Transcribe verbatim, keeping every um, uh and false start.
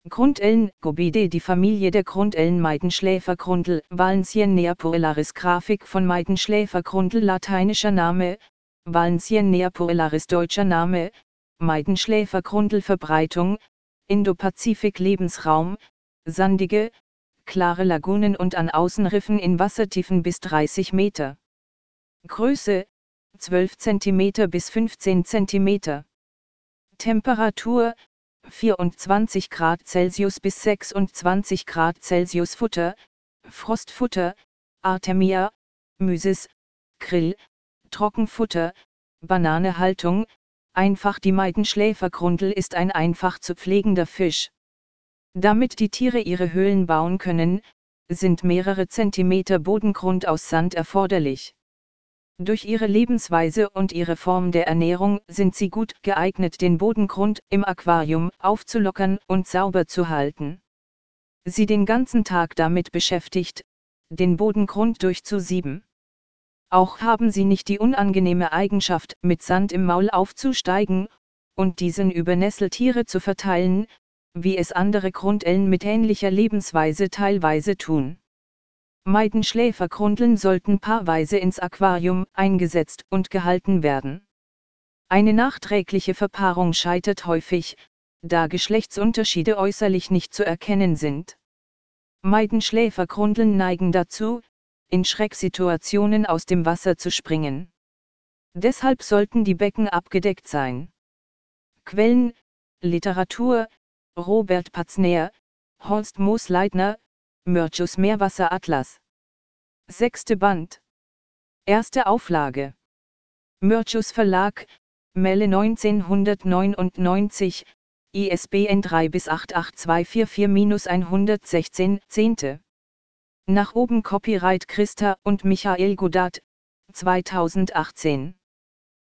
Grundellen, Gobidae. Die Familie der Grundellen Meidenschläfergrundel, Walencien neapoellaris. Grafik von Meidenschläfergrundel. Lateinischer Name, Walencien neapoellaris. Deutscher Name, Meidenschläfergrundel. Verbreitung, Indopazifik. Lebensraum, sandige, klare Lagunen und an Außenriffen in Wassertiefen bis dreißig Meter. Größe, zwölf Zentimeter bis fünfzehn Zentimeter. Temperatur, vierundzwanzig Grad Celsius bis sechsundzwanzig Grad Celsius. Futter, Frostfutter, Artemia, Mysis, Krill, Trockenfutter, Bananehaltung, einfach. Die Meidenschläfergrundel ist ein einfach zu pflegender Fisch. Damit die Tiere ihre Höhlen bauen können, sind mehrere Zentimeter Bodengrund aus Sand erforderlich. Durch ihre Lebensweise und ihre Form der Ernährung sind sie gut geeignet, den Bodengrund im Aquarium aufzulockern und sauber zu halten. Sie den ganzen Tag damit beschäftigt, den Bodengrund durchzusieben. Auch haben sie nicht die unangenehme Eigenschaft, mit Sand im Maul aufzusteigen und diesen über Nesseltiere zu verteilen, wie es andere Grundellen mit ähnlicher Lebensweise teilweise tun. Meidenschläfergrundeln sollten paarweise ins Aquarium eingesetzt und gehalten werden. Eine nachträgliche Verpaarung scheitert häufig, da Geschlechtsunterschiede äußerlich nicht zu erkennen sind. Meidenschläfergrundeln neigen dazu, in Schrecksituationen aus dem Wasser zu springen. Deshalb sollten die Becken abgedeckt sein. Quellen, Literatur, Robert Patzner, Horst Moosleitner, Mörchus Meerwasseratlas. Sechste Band. Erste Auflage. Mörchus Verlag, Melle neunzehnhundertneunundneunzig, I S B N drei bis acht acht zwei vier vier hundertsechzehn, zehnte. Nach oben Copyright Christa und Michael Godard, zweitausendachtzehn.